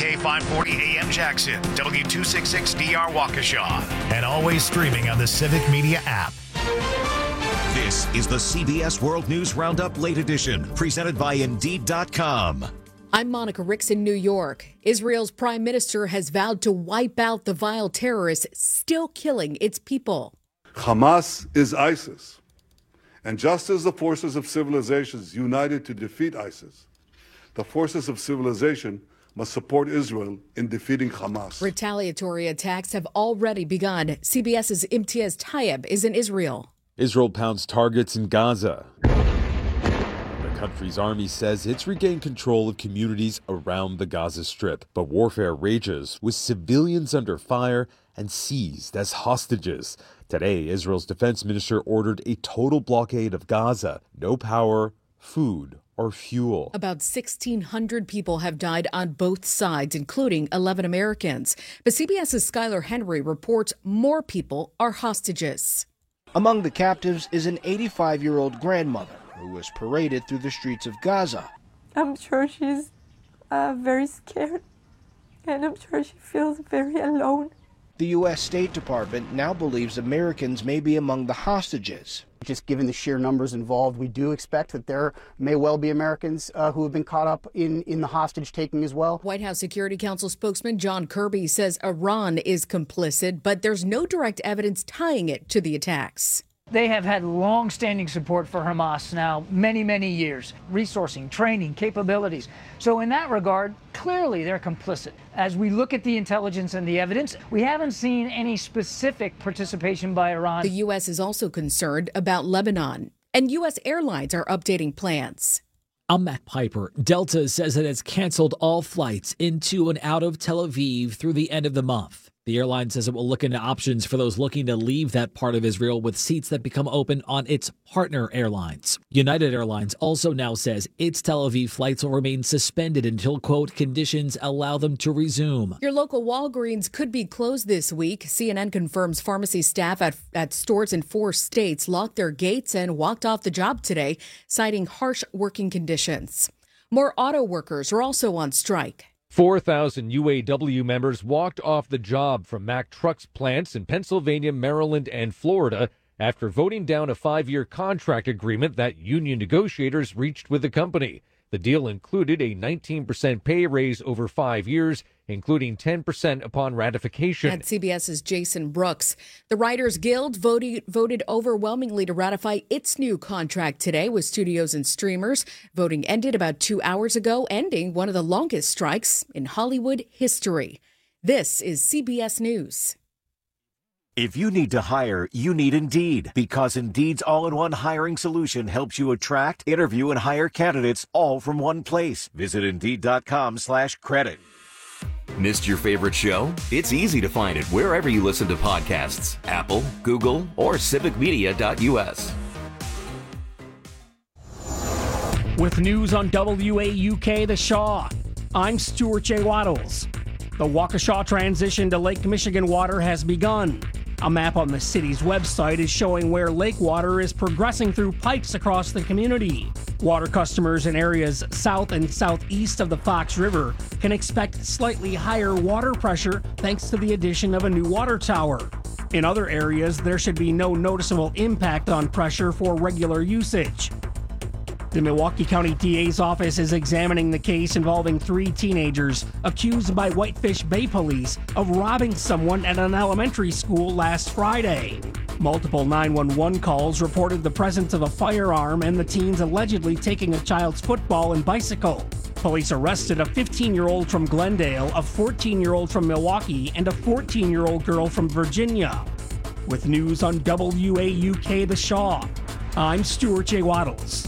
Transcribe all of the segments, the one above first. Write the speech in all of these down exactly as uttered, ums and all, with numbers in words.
K five forty A M Jackson, W two sixty-six D R Waukesha, and always streaming on the Civic Media app. This is the C B S World News Roundup Late Edition, presented by Indeed dot com. I'm Monica Ricks in New York. Israel's prime minister has vowed to wipe out the vile terrorists still killing its people. Hamas is ISIS. And just as the forces of civilizations united to defeat ISIS, the forces of civilization must support Israel in defeating Hamas. Retaliatory attacks have already begun. CBS's Imtiaz Tayeb is in Israel. Israel pounds targets in Gaza. The country's army says it's regained control of communities around the Gaza Strip, but warfare rages with civilians under fire and seized as hostages. Today, Israel's defense minister ordered a total blockade of Gaza. No power, food, or fuel. About sixteen hundred people have died on both sides, including eleven Americans. But CBS's Skylar Henry reports more people are hostages. Among the captives is an eighty-five-year-old grandmother who was paraded through the streets of Gaza. I'm sure she's uh, very scared, and I'm sure she feels very alone. The U S State Department now believes Americans may be among the hostages. Just given the sheer numbers involved, we do expect that there may well be Americans uh, who have been caught up in, in the hostage taking as well. White House Security Council spokesman John Kirby says Iran is complicit, but there's no direct evidence tying it to the attacks. They have had long-standing support for Hamas now many, many years, resourcing, training, capabilities. So in that regard, clearly they're complicit. As we look at the intelligence and the evidence, we haven't seen any specific participation by Iran. The U S is also concerned about Lebanon, and U S airlines are updating plans. I'm Matt Piper. Delta says it has canceled all flights into and out of Tel Aviv through the end of the month. The airline says it will look into options for those looking to leave that part of Israel with seats that become open on its partner airlines. United Airlines also now says its Tel Aviv flights will remain suspended until, quote, conditions allow them to resume. Your local Walgreens could be closed this week. C N N confirms pharmacy staff at, at stores in four states locked their gates and walked off the job today, citing harsh working conditions. More auto workers are also on strike. four thousand U A W members walked off the job from Mack Trucks plants in Pennsylvania, Maryland, and Florida after voting down a five-year contract agreement that union negotiators reached with the company. The deal included a nineteen percent pay raise over five years, including ten percent upon ratification. At CBS's Jason Brooks, the Writers Guild voted, voted overwhelmingly to ratify its new contract today with studios and streamers. Voting ended about two hours ago, ending one of the longest strikes in Hollywood history. This is C B S News. If you need to hire, you need Indeed, because Indeed's all-in-one hiring solution helps you attract, interview, and hire candidates all from one place. Visit Indeed.com slash credit. Missed your favorite show? It's easy to find it wherever you listen to podcasts. Apple, Google, or civic media dot U S. With news on W A U K The Shaw, I'm Stuart J. Waddles. The Waukesha transition to Lake Michigan water has begun. A map on the city's website is showing where lake water is progressing through pipes across the community. Water customers in areas south and southeast of the Fox River can expect slightly higher water pressure thanks to the addition of a new water tower. In other areas, there should be no noticeable impact on pressure for regular usage. The Milwaukee County D A's office is examining the case involving three teenagers accused by Whitefish Bay Police of robbing someone at an elementary school last Friday. Multiple nine one one calls reported the presence of a firearm and the teens allegedly taking a child's football and bicycle. Police arrested a fifteen-year-old from Glendale, a fourteen-year-old from Milwaukee, and a fourteen-year-old girl from Virginia. With news on W A U K The Shaw, I'm Stuart J. Waddles.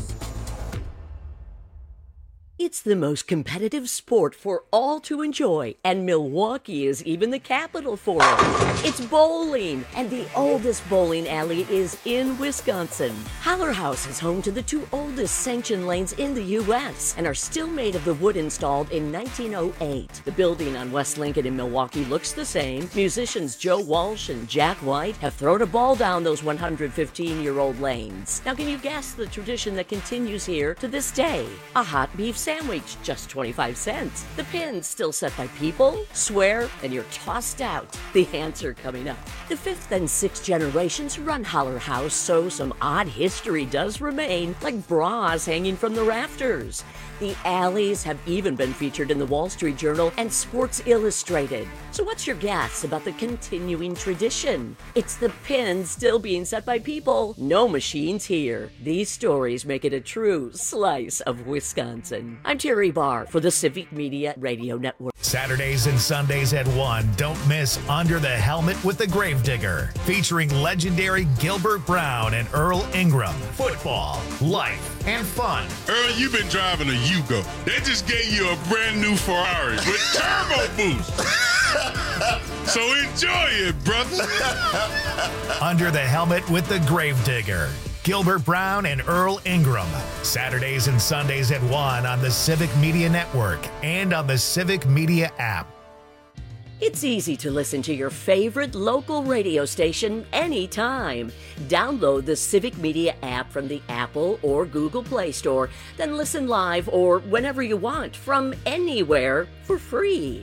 It's the most competitive sport for all to enjoy, and Milwaukee is even the capital for it. It's bowling, and the oldest bowling alley is in Wisconsin. Holler House is home to the two oldest sanctioned lanes in the U S and are still made of the wood installed in nineteen oh eight. The building on West Lincoln in Milwaukee looks the same. Musicians Joe Walsh and Jack White have thrown a ball down those one hundred fifteen-year-old lanes. Now, can you guess the tradition that continues here to this day? A hot beef sandwich. sandwich, just twenty-five cents. The pin's still set by people, swear, and you're tossed out. The answer coming up. The fifth and sixth generations run Holler House, so some odd history does remain, like bras hanging from the rafters. The alleys have even been featured in the Wall Street Journal and Sports Illustrated. So what's your guess about the continuing tradition? It's the pin still being set by people. No machines here. These stories make it a true slice of Wisconsin. I'm Terry Barr for the Civic Media Radio Network. Saturdays and Sundays at one. Don't miss Under the Helmet with the Gravedigger, featuring legendary Gilbert Brown and Earl Ingram. Football, life, and fun. Earl, you've been driving a Yugo. They just gave you a brand new Ferrari with turbo boost. So enjoy it, brother. Under the Helmet with the Gravedigger. Gilbert Brown and Earl Ingram. Saturdays and Sundays at one on the Civic Media Network and on the Civic Media app. It's easy to listen to your favorite local radio station anytime. Download the Civic Media app from the Apple or Google Play Store, then listen live or whenever you want from anywhere for free.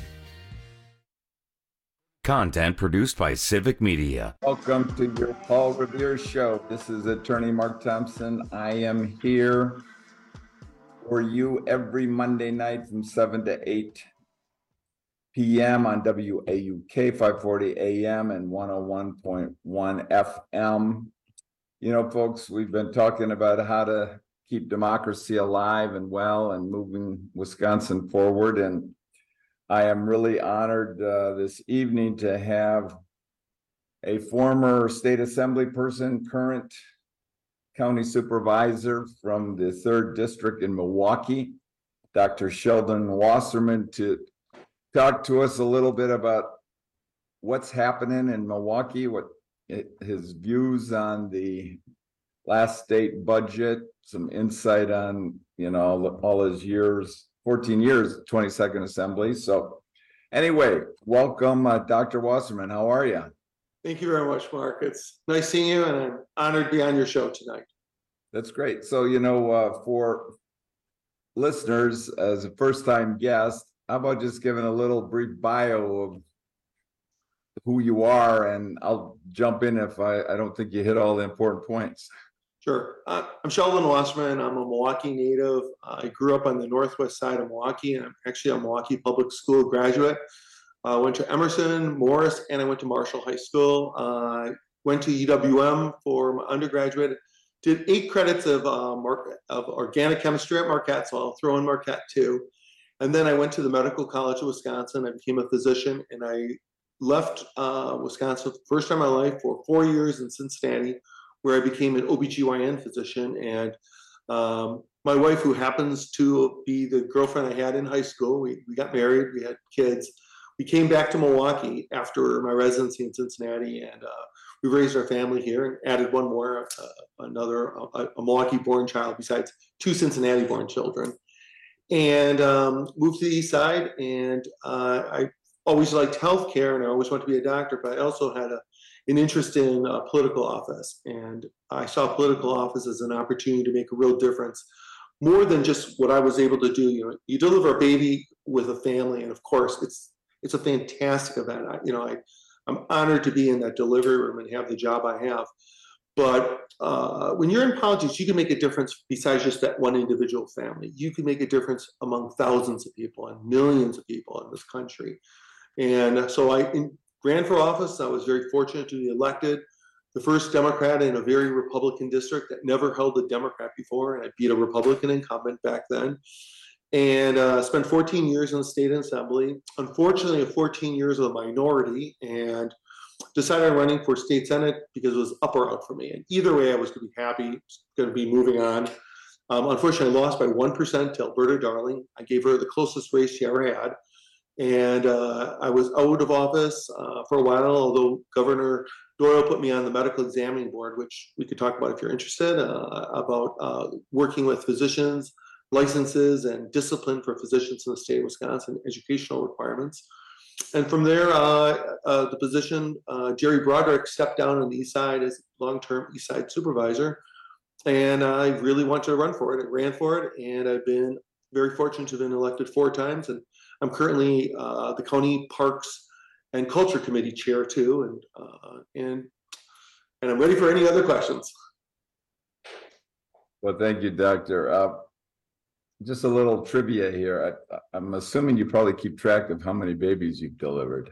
Content produced by Civic Media. Welcome to your Paul Revere Show. This is Attorney Mark Thompson. I am here for you every Monday night from seven to eight p.m. on W A U K five forty A M and one oh one point one F M. You know, folks, we've been talking about how to keep democracy alive and well and moving Wisconsin forward. And I am really honored uh, this evening to have a former state assembly person, current county supervisor from the third district in Milwaukee, Doctor Sheldon Wasserman, to talk to us a little bit about what's happening in Milwaukee, what it, his views on the last state budget, some insight on, you know, all, all his years, fourteen years, twenty-second Assembly. So anyway, welcome, uh, Doctor Wasserman. How are you? Thank you very much, Mark. It's nice seeing you, and I'm honored to be on your show tonight. That's great. So, you know, uh, for listeners, as a first-time guest, how about just giving a little brief bio of who you are, and I'll jump in if I, I don't think you hit all the important points. Sure. Uh, I'm Sheldon Wasserman. I'm a Milwaukee native. I grew up on the northwest side of Milwaukee, and I'm actually a Milwaukee Public School graduate. I uh, went to Emerson, Morris, and I went to Marshall High School. I uh, went to U W M for my undergraduate. Did eight credits of, uh, Mar- of organic chemistry at Marquette, so I'll throw in Marquette too. And then I went to the Medical College of Wisconsin. I became a physician, and I left uh, Wisconsin for the first time in my life for four years in Cincinnati, where I became an O B G Y N physician. And um, my wife, who happens to be the girlfriend I had in high school, we, we got married, we had kids. We came back to Milwaukee after my residency in Cincinnati, and uh, we raised our family here and added one more, uh, another, a, a Milwaukee-born child besides two Cincinnati-born children. And um, moved to the east side, and uh, I always liked healthcare, and I always wanted to be a doctor, but I also had a, an interest in uh, political office, and I saw political office as an opportunity to make a real difference, more than just what I was able to do. You know, you deliver a baby with a family, and of course, it's it's a fantastic event. I, you know, I I'm honored to be in that delivery room and have the job I have. But uh, when you're in politics, you can make a difference besides just that one individual family. You can make a difference among thousands of people and millions of people in this country. And so I in, ran for office. I was very fortunate to be elected, the first Democrat in a very Republican district that never held a Democrat before. And I beat a Republican incumbent back then. And uh, spent fourteen years in the state assembly. Unfortunately, fourteen years of a minority, and decided on running for state senate because it was up or out for me. And either way, I was going to be happy, going to be moving on. Um, unfortunately, I lost by one percent to Alberta Darling. I gave her the closest race she ever had. And uh, I was out of office uh, for a while, although Governor Doyle put me on the medical examining board, which we could talk about if you're interested, uh, about uh, working with physicians, licenses, and discipline for physicians in the state of Wisconsin, educational requirements. And from there, uh, uh, the position, uh, Jerry Broderick stepped down on the east side as long-term east side supervisor. And I really wanted to run for it. I ran for it, and I've been very fortunate to have been elected four times, and I'm currently uh, the County Parks and Culture Committee Chair too, and uh, and and I'm ready for any other questions. Well, thank you, Doctor. Uh, just a little trivia here. I, I'm assuming you probably keep track of how many babies you've delivered.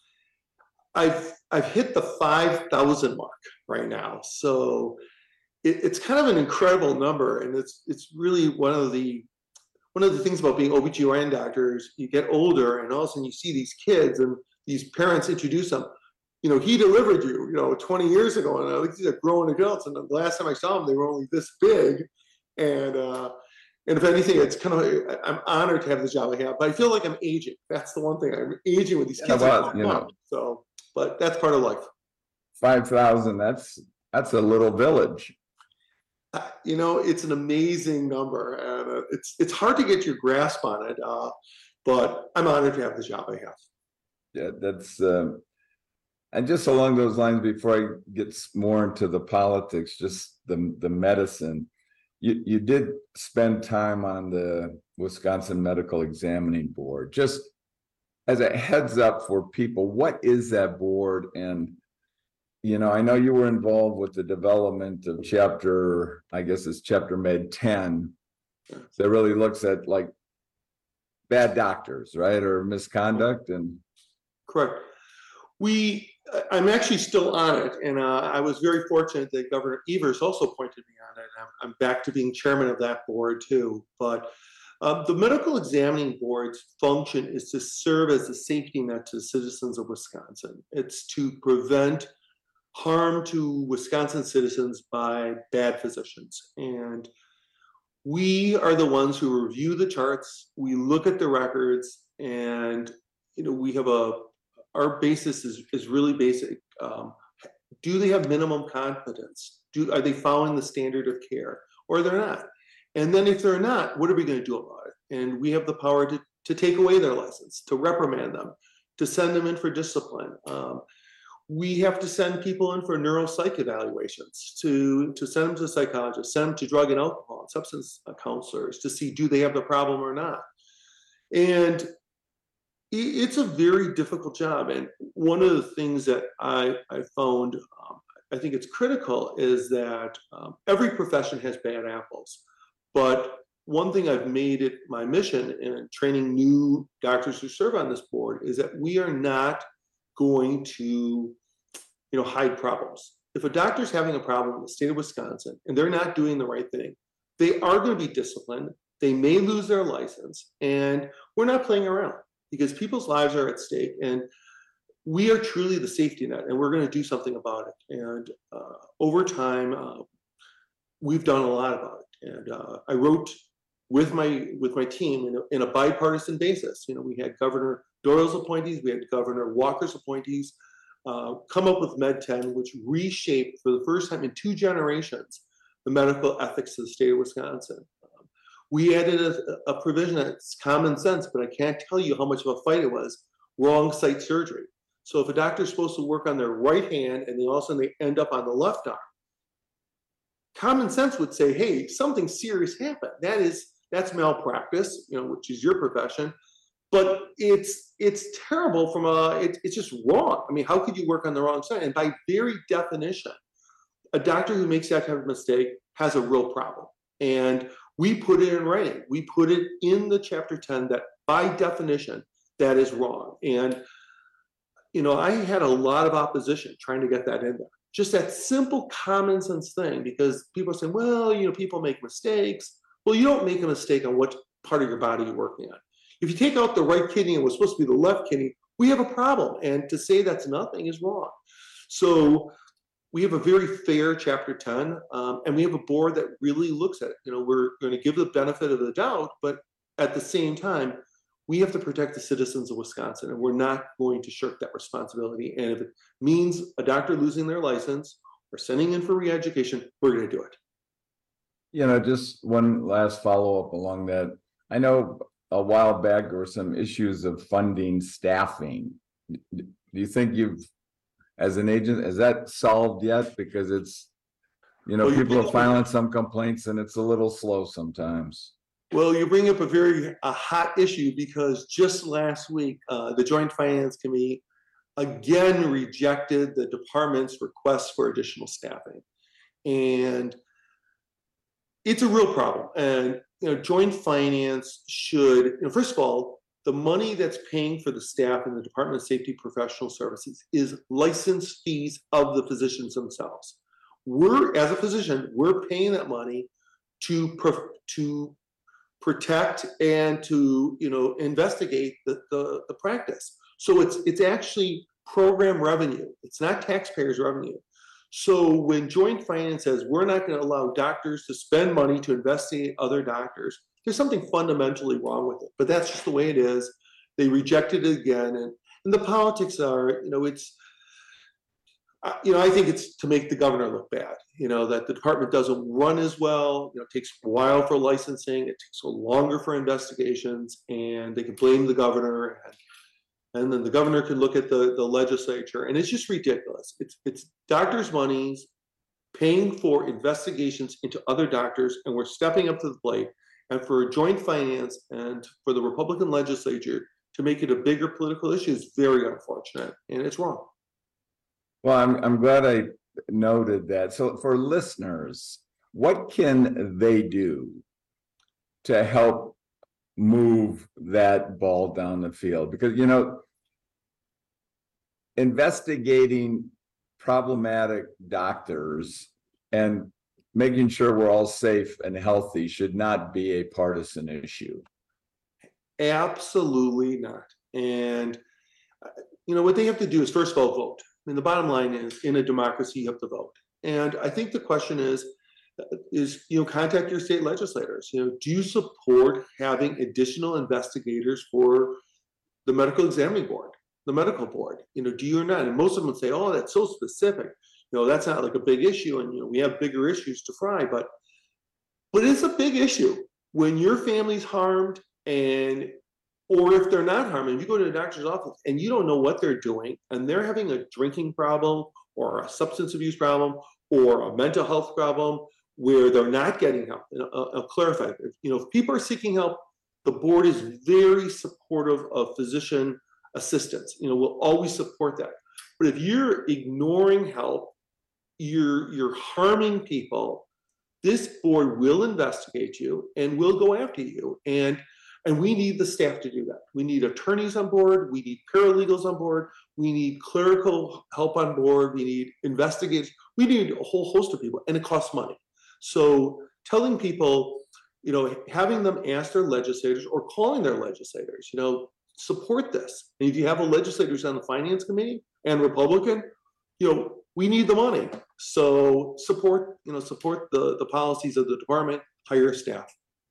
I've I've hit the five thousand mark right now, so it, it's kind of an incredible number, and it's it's really one of the one of the things about being O B G Y N doctors. You get older, and all of a sudden you see these kids, and these parents introduce them. You know, he delivered you, you know, twenty years ago, and I think these are grown adults. And the last time I saw them, they were only this big, and uh, and if anything, it's kind of I'm honored to have the job I have, but I feel like I'm aging. That's the one thing, I'm aging with these kids. Yeah, well, you know, so. But that's part of life. Five thousand. That's that's a little village. Uh, you know, it's an amazing number, and uh, it's it's hard to get your grasp on it. Uh, but I'm honored to have the job I have. Yeah, that's. Uh, and just along those lines, before I get more into the politics, just the the medicine. You you did spend time on the Wisconsin Medical Examining Board. Just as a heads up for people, what is that board? And, you know, I know you were involved with the development of chapter, I guess it's chapter med ten, that really looks at like bad doctors, right? Or misconduct and. Correct. We, I'm actually still on it. And uh, I was very fortunate that Governor Evers also appointed me on it. I'm, I'm back to being chairman of that board too. But Uh, the Medical Examining Board's function is to serve as a safety net to the citizens of Wisconsin. It's to prevent harm to Wisconsin citizens by bad physicians. And we are the ones who review the charts, we look at the records, and you know, we have a, our basis is, is really basic. Um, do they have minimum competence? Do, are they following the standard of care, or they're not? And then if they're not, what are we going to do about it? And we have the power to, to take away their license, to reprimand them, to send them in for discipline. Um, we have to send people in for neuropsych evaluations, to, to send them to psychologists, send them to drug and alcohol and substance counselors to see do they have the problem or not. And it's a very difficult job. And one of the things that I, I found, um, I think it's critical, is that um, every profession has bad apples. But one thing I've made it my mission in training new doctors who serve on this board is that we are not going to, you know, hide problems. If a doctor's having a problem in the state of Wisconsin and they're not doing the right thing, they are going to be disciplined. They may lose their license, and we're not playing around because people's lives are at stake, and we are truly the safety net, and we're going to do something about it. And uh, over time, uh, we've done a lot about it. And uh, I wrote with my with my team in a, in a bipartisan basis. You know, we had Governor Doyle's appointees, we had Governor Walker's appointees, uh, come up with Med ten, which reshaped for the first time in two generations the medical ethics of the state of Wisconsin. Um, we added a, a provision that's common sense, but I can't tell you how much of a fight it was: wrong site surgery. So if a doctor's supposed to work on their right hand and then all of a sudden they end up on the left arm, common sense would say, hey, something serious happened. That is, that's malpractice, you know, which is your profession. But it's it's terrible from a, it, it's just wrong. I mean, how could you work on the wrong side? And by very definition, a doctor who makes that type of mistake has a real problem. And we put it in writing. We put it in the chapter ten that by definition, that is wrong. And, you know, I had a lot of opposition trying to get that in there. Just that simple common sense thing, because people are saying, well, you know, people make mistakes. Well, you don't make a mistake on what part of your body you're working on. If you take out the right kidney and what's supposed to be the left kidney, we have a problem. And to say that's nothing is wrong. So we have a very fair chapter ten, um, and we have a board that really looks at it. You know, we're going to give the benefit of the doubt, but at the same time, we have to protect the citizens of Wisconsin, and we're not going to shirk that responsibility. And if it means a doctor losing their license or sending in for re-education, we're going to do it. You know, just one last follow-up along that. I know a while back there were some issues of funding staffing. Do you think you've, as an agent, is that solved yet? Because it's, you know, well, people are filing some complaints and it's a little slow sometimes. Well, you bring up a very a hot issue because just last week, uh, the Joint Finance Committee again rejected the department's request for additional staffing. And it's a real problem. And you know, Joint Finance should, you know, first of all, the money that's paying for the staff in the Department of Safety Professional Services is license fees of the physicians themselves. We're, as a physician, we're paying that money to to protect and to, you know, investigate the, the, the practice. So it's it's actually program revenue. It's not taxpayers' revenue. So when Joint Finance says we're not going to allow doctors to spend money to investigate other doctors, there's something fundamentally wrong with it. But that's just the way it is. They rejected it again, and and the politics are, you know, it's, uh, you know, I think it's to make the governor look bad. You know, that the department doesn't run as well. You know, it takes a while for licensing. It takes a longer for investigations, and they can blame the governor. And, And then the governor can look at the, the legislature, and it's just ridiculous. It's it's doctors' monies paying for investigations into other doctors, and we're stepping up to the plate. And for Joint Finance and for the Republican legislature to make it a bigger political issue is very unfortunate, and it's wrong. Well, I'm I'm glad I noted that. So for listeners, what can they do to help move that ball down the field? Because, you know, investigating problematic doctors and making sure we're all safe and healthy should not be a partisan issue. Absolutely not. And, you know, what they have to do is, first of all, vote. I mean, the bottom line is, in a democracy, you have to vote. And I think the question is, is, you know, contact your state legislators. You know, do you support having additional investigators for the medical examining board, the medical board? You know, do you or not? And most of them would say, oh, that's so specific. You know, that's not like a big issue, and, you know, we have bigger issues to fry. But, but it's a big issue when your family's harmed, and, or if they're not harmed, and you go to the doctor's office and you don't know what they're doing, and they're having a drinking problem or a substance abuse problem or a mental health problem, where they're not getting help. And I'll, I'll clarify, you know, if people are seeking help, the board is very supportive of physician assistance. You know, we'll always support that. But if you're ignoring help, you're you're harming people, this board will investigate you and will go after you. And and we need the staff to do that. We need attorneys on board. We need paralegals on board. We need clerical help on board. We need investigators. We need a whole host of people, and it costs money. So telling people, you know, having them ask their legislators or calling their legislators, you know, support this. And if you have a legislators on the finance committee and Republican, you know, we need the money. So support, you know, support the, the policies of the department, hire staff.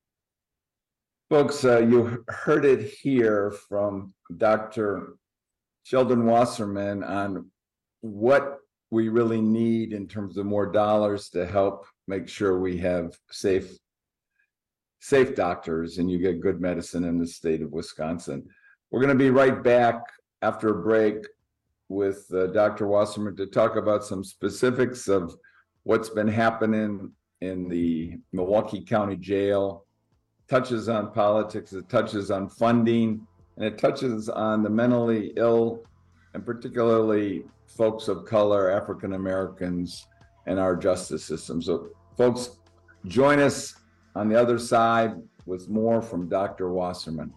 Folks, uh, you heard it here from Doctor Sheldon Wasserman on what we really need in terms of more dollars to help make sure we have safe, safe doctors and you get good medicine in the state of Wisconsin. We're going to be right back after a break with uh, Doctor Wasserman to talk about some specifics of what's been happening in the Milwaukee County Jail. Touches on politics, it touches on funding, and it touches on the mentally ill, and particularly folks of color, African Americans, and our justice system. So, folks, join us on the other side with more from Doctor Wasserman.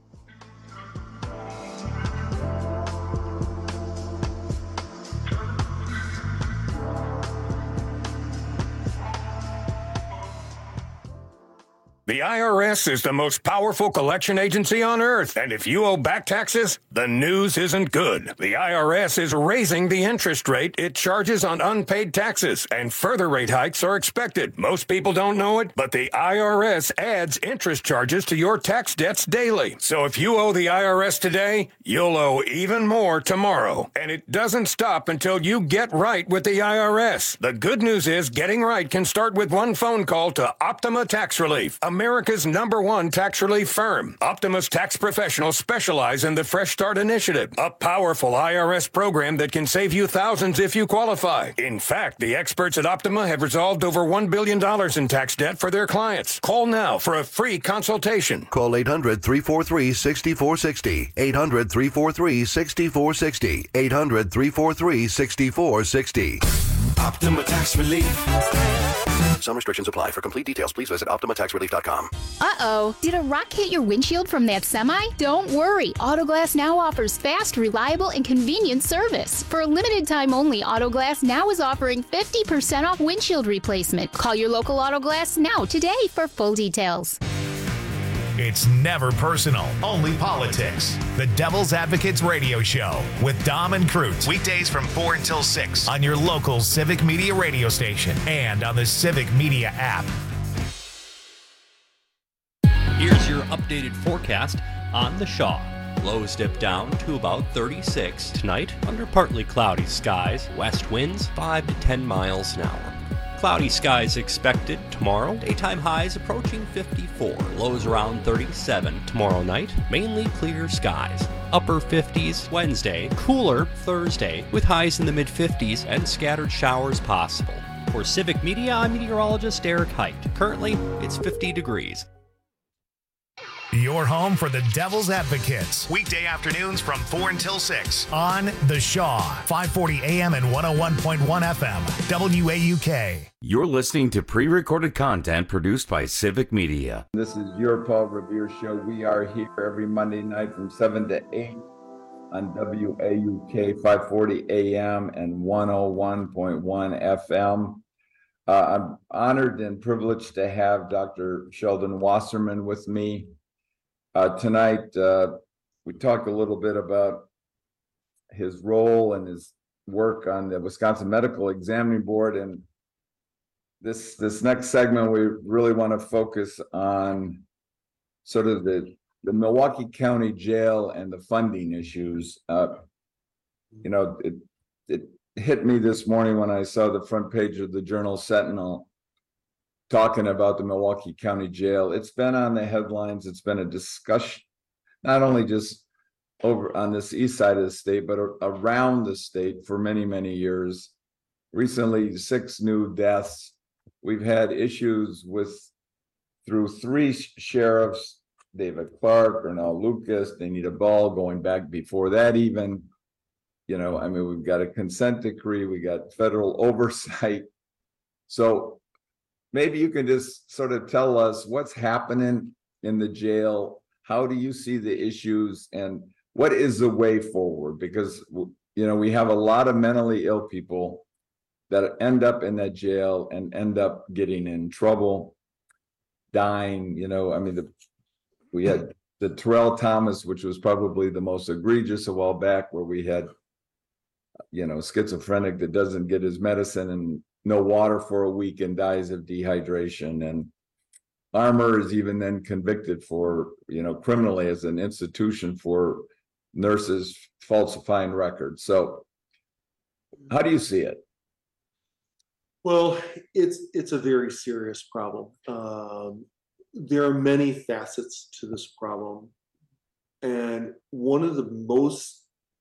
The I R S is the most powerful collection agency on earth, and if you owe back taxes, the news isn't good. The I R S is raising the interest rate it charges on unpaid taxes, and further rate hikes are expected. Most people don't know it, but the I R S adds interest charges to your tax debts daily. So if you owe the I R S today, you'll owe even more tomorrow. And it doesn't stop until you get right with the I R S. The good news is getting right can start with one phone call to Optima Tax Relief, America's America's number one tax relief firm. Optima's tax professionals specialize in the Fresh Start Initiative, a powerful I R S program that can save you thousands if you qualify. In fact, the experts at Optima have resolved over one billion dollars in tax debt for their clients. Call now for a free consultation. Call eight hundred, three four three, six four six zero. eight hundred, three four three, six four six zero. eight hundred, three four three, six four six zero. Optima Tax Relief. Some restrictions apply. For complete details, please visit Optima Tax Relief dot com. Uh-oh. Did a rock hit your windshield from that semi? Don't worry. Autoglass Now offers fast, reliable, and convenient service. For a limited time only, Autoglass Now is offering fifty percent off windshield replacement. Call your local Autoglass Now today for full details. It's never personal, only politics. The Devil's Advocates Radio Show with Dom and Cruz. Weekdays from four until six on your local Civic Media radio station and on the Civic Media app. Here's your updated forecast on the Shaw. Lows dip down to about thirty-six. Tonight, under partly cloudy skies, west winds five to ten miles an hour. Cloudy skies expected tomorrow. Daytime highs approaching fifty-four. Lows around thirty-seven. Tomorrow night, mainly clear skies. Upper fifties Wednesday. Cooler Thursday with highs in the mid fifties and scattered showers possible. For Civic Media, I'm meteorologist Eric Height. Currently, it's fifty degrees. Your home for the Devil's Advocates. Weekday afternoons from four until six on The Shaw, five forty A M and one oh one point one F M, W A U K. You're listening to pre-recorded content produced by Civic Media. This is your Paul Revere Show. We are here every Monday night from seven to eight on W A U K, five forty A M and one oh one point one F M. Uh, I'm honored and privileged to have Doctor Sheldon Wasserman with me. Uh, tonight, uh, we talked a little bit about his role and his work on the Wisconsin Medical Examining Board. And this this next segment, we really want to focus on sort of the, the Milwaukee County Jail and the funding issues. Uh, you know, it, it hit me this morning when I saw the front page of the Journal Sentinel talking about the Milwaukee County Jail. It's been on the headlines. It's been a discussion, not only just over on this east side of the state, but around the state for many, many years. Recently, six new deaths. We've had issues with, through three sheriffs, David Clark, Ernell Lucas, Danita Ball, going back before that even. You know, I mean, we've got a consent decree, we got federal oversight. So maybe you can just sort of tell us what's happening in the jail. How do you see the issues and what is the way forward? Because, you know, we have a lot of mentally ill people that end up in that jail and end up getting in trouble, dying. You know, I mean, the, we had the Terrell Thomas, which was probably the most egregious a while back, where we had, you know, schizophrenic that doesn't get his medicine and no water for a week and dies of dehydration. And Armour is even then convicted for, you know, criminally as an institution for nurses falsifying records. So how do you see it? Well, it's it's a very serious problem. Um, there are many facets to this problem. And one of the most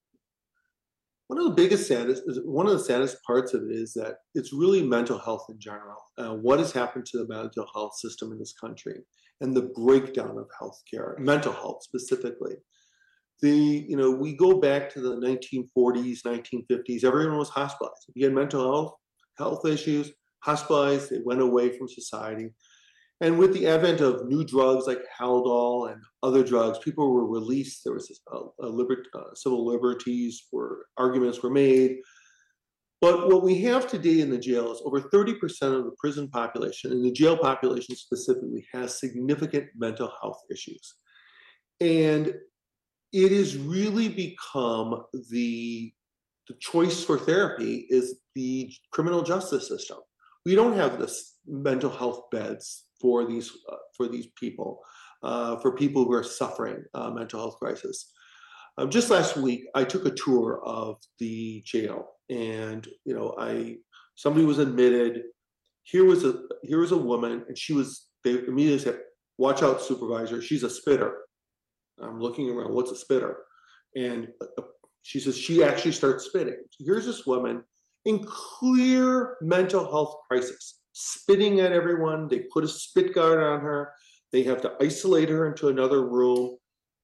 One of the biggest saddest, one of the saddest parts of it is that it's really mental health in general. Uh, what has happened to the mental health system in this country and the breakdown of healthcare, mental health specifically. The, you know, we go back to the nineteen forties, nineteen fifties, everyone was hospitalized. If you had mental health, health issues, hospitalized, they went away from society. And with the advent of new drugs like Haldol and other drugs, people were released. There was a, a liber- uh, civil liberties, where arguments were made. But what we have today in the jail is over thirty percent of the prison population, and the jail population specifically, has significant mental health issues. And it has really become the, the choice for therapy is the criminal justice system. We don't have this mental health beds for these uh, for these people, uh, for people who are suffering uh, mental health crisis. Um, just last week, I took a tour of the jail, and you know, I somebody was admitted. Here was a here was a woman, and she was. They immediately said, watch out, supervisor, she's a spitter. I'm looking around, what's a spitter? And she says, she actually starts spitting. So here's this woman in clear mental health crisis, spitting at everyone. They put a spit guard on her. They have to isolate her into another room.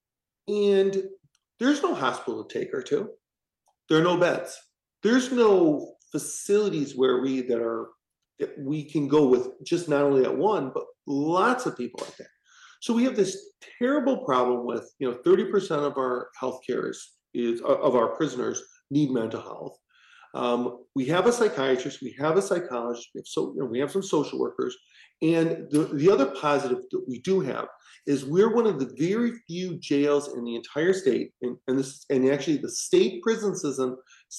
And there's no hospital to take her to. There are no beds. There's no facilities where we that are that we can go with just not only at one, but lots of people like that. So we have this terrible problem with, you know, thirty percent of our healthcare is, is of our prisoners need mental health. Um, we have a psychiatrist, we have a psychologist, we have, so, you know, we have some social workers. And the, the other positive that we do have is we're one of the very few jails in the entire state, and, and this, and actually the state prison system,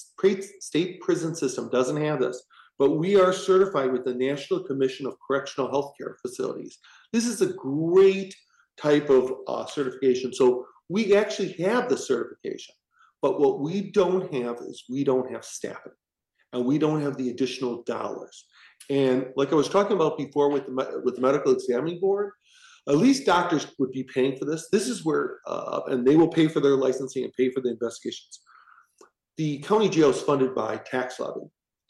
state prison system doesn't have this, but we are certified with the National Commission of Correctional Healthcare Facilities. This is a great type of uh, certification. So we actually have the certification, but what we don't have is we don't have staffing, and we don't have the additional dollars. And like I was talking about before with the, with the medical examining board, at least doctors would be paying for this. This is where, uh, and they will pay for their licensing and pay for the investigations. The county jail is funded by tax levy,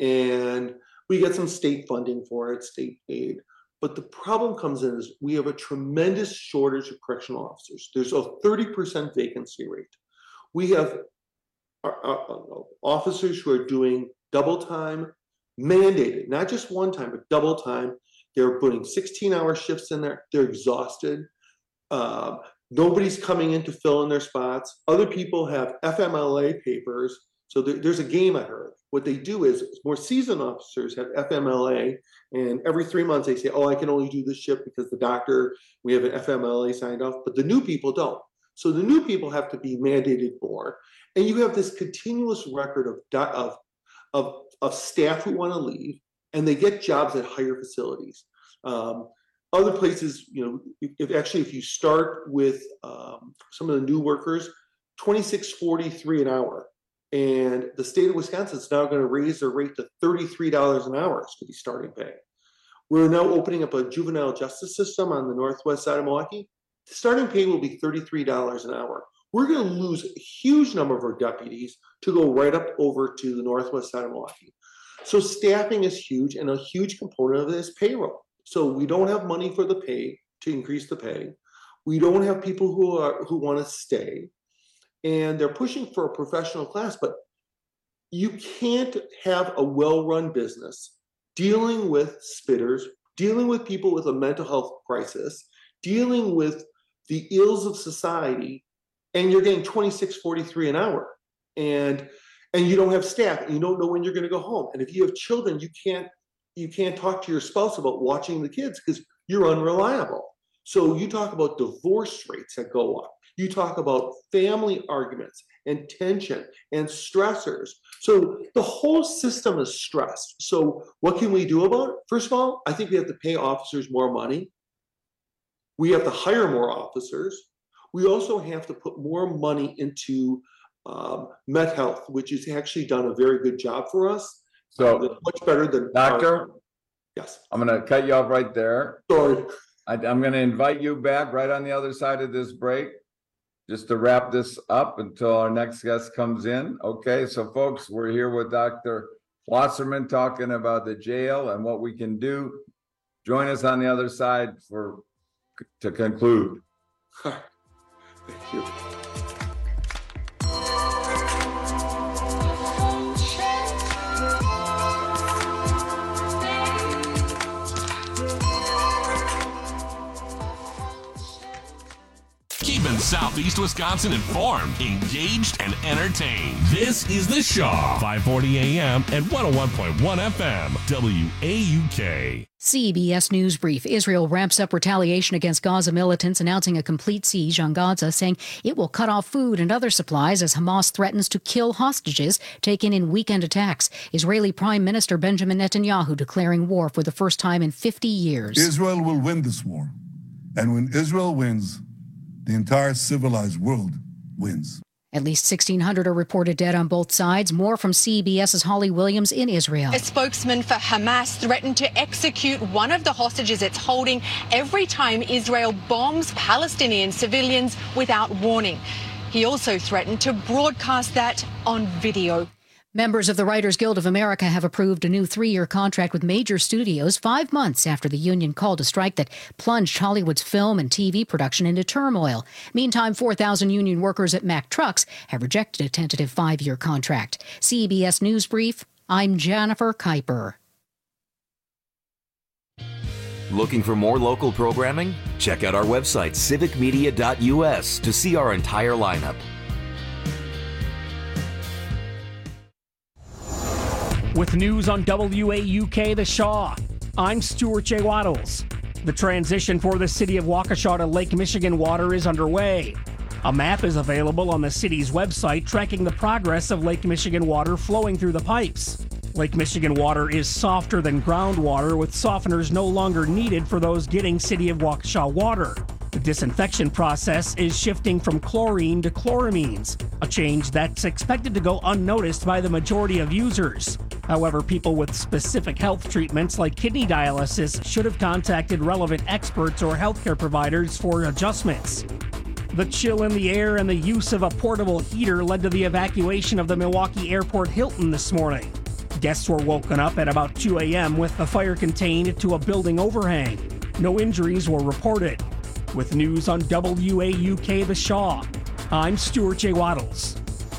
and we get some state funding for it, state aid. But the problem comes in is we have a tremendous shortage of correctional officers. There's a thirty percent vacancy rate. We have our, our officers who are doing double time, mandated, not just one time, but double time. They're putting sixteen hour shifts in there. They're exhausted. Uh, nobody's coming in to fill in their spots. Other people have F M L A papers. So there, there's a game I heard. What they do is more seasoned officers have F M L A, and every three months they say, oh, I can only do this shift because the doctor, we have an F M L A signed off, but the new people don't. So the new people have to be mandated more. And you have this continuous record of, of, of, of staff who want to leave, and they get jobs at higher facilities. Um, other places, you know, if actually if you start with um, some of the new workers, twenty-six forty-three an hour. And the state of Wisconsin is now going to raise their rate to thirty-three dollars an hour for the starting pay. We're now opening up a juvenile justice system on the northwest side of Milwaukee. The starting pay will be thirty-three dollars an hour. We're going to lose a huge number of our deputies to go right up over to the northwest side of Milwaukee. So staffing is huge, and a huge component of it is payroll. So we don't have money for the pay to increase the pay. We don't have people who are who want to stay. And they're pushing for a professional class, but you can't have a well-run business dealing with spitters, dealing with people with a mental health crisis, dealing with the ills of society, and you're getting twenty-six forty-three an hour. And and you don't have staff, and you don't know when you're going to go home. And if you have children, you can't you can't talk to your spouse about watching the kids because you're unreliable. So you talk about divorce rates that go up. You talk about family arguments and tension and stressors. So the whole system is stressed. So what can we do about it? First of all, I think we have to pay officers more money. We have to hire more officers. We also have to put more money into um, Met Health, which has actually done a very good job for us. So uh, much better than Doctor. Our, yes. I'm going to cut you off right there. Sorry. I, I'm going to invite you back right on the other side of this break, just to wrap this up until our next guest comes in. Okay, so folks, we're here with Doctor Wasserman talking about the jail and what we can do. Join us on the other side for to conclude. Thank you. Keeping Southeast Wisconsin informed, engaged, and entertained. This is The Shaw, five forty A M and one oh one point one F M, W A U K. C B S News Brief. Israel ramps up retaliation against Gaza militants, announcing a complete siege on Gaza, saying it will cut off food and other supplies as Hamas threatens to kill hostages taken in weekend attacks. Israeli Prime Minister Benjamin Netanyahu declaring war for the first time in fifty years. Israel will win this war. And when Israel wins, the entire civilized world wins. At least sixteen hundred are reported dead on both sides. More from CBS's Holly Williams in Israel. A spokesman for Hamas threatened to execute one of the hostages it's holding every time Israel bombs Palestinian civilians without warning. He also threatened to broadcast that on video. Members of the Writers Guild of America have approved a new three-year contract with major studios five months after the union called a strike that plunged Hollywood's film and T V production into turmoil. Meantime, four thousand union workers at Mack Trucks have rejected a tentative five-year contract. C B S News Brief, I'm Jennifer Kuiper. Looking for more local programming? Check out our website, civic media dot U S, to see our entire lineup. With news on W A U K The Shaw, I'm Stuart J. Waddles. The transition for the city of Waukesha to Lake Michigan water is underway. A map is available on the city's website tracking the progress of Lake Michigan water flowing through the pipes. Lake Michigan water is softer than groundwater, with softeners no longer needed for those getting City of Waukesha water. The disinfection process is shifting from chlorine to chloramines, a change that's expected to go unnoticed by the majority of users. However, people with specific health treatments like kidney dialysis should have contacted relevant experts or healthcare providers for adjustments. The chill in the air and the use of a portable heater led to the evacuation of the Milwaukee Airport Hilton this morning. Guests were woken up at about two a.m. with the fire contained to a building overhang. No injuries were reported. With news on W A U K The Shaw, I'm Stuart J. Waddles.